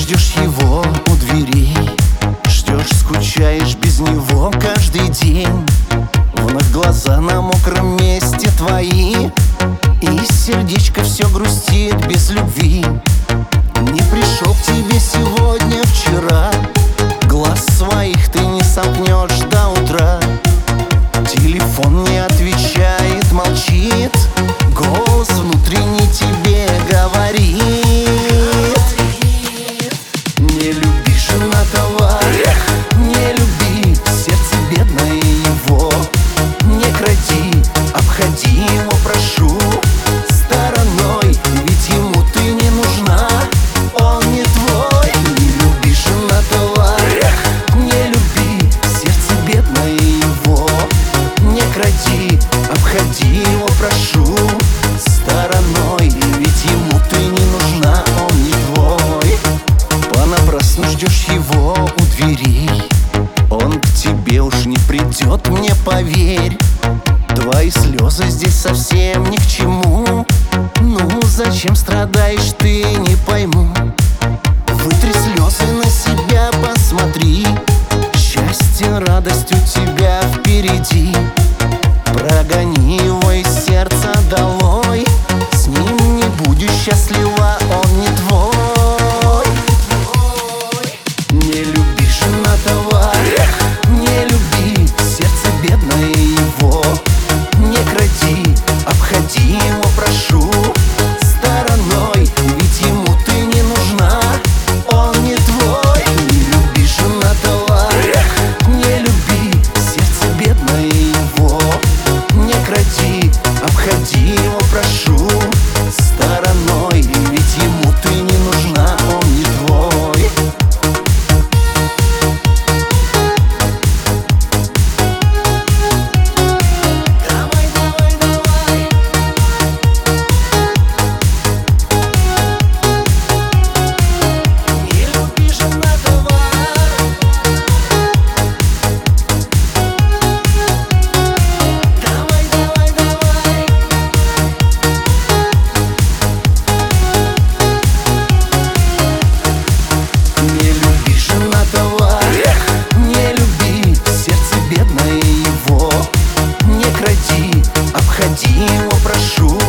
ждешь его у дверей, ждешь, скучаешь без него каждый день. Вновь глаза на мокром месте твои, и сердечко все грустит без любви. Не пришел к тебе сегодня, вчера, глаз своих ты не сомкнешь до утра. Телефон не отвечает, молчит, голос внутренний тебе говорит: не люби, жена, товар, не люби, сердце бедное его. Не кради, обходи его, прошу, стороной, ведь ему ты не нужна, он не твой. Не люби, жена, товар, не люби, сердце бедное его. Не кради, обходи его, прошу, стороной, ведь ему ты не нужна, он не твой. Понапрасну ждешь его у дверей, он к тебе уж не придет, мне поверь. Твои слезы здесь совсем ни к чему. Ну зачем страдаешь ты, не пойму. Вытри слезы, на себя посмотри, счастье, радость у тебя впереди. Прогони его из сердца долой, с ним не будешь счастлива, он не твой. Не люби, жена, товар, не люби, сердце бедное его. Не кради, обходи его, прошу, стороной, ведь ему ты не нужна, он не твой. Не люби, жена, товар, не люби, сердце бедное его. Не кради, обходи его, прошу, стороной, ведь ему ты не нужна, он не твой. Давай, давай, давай. Не люби, жена, товар. Давай, давай, давай. Не люби, жена, товар, не люби, сердце бедное его. Не кради, обходи его, прошу,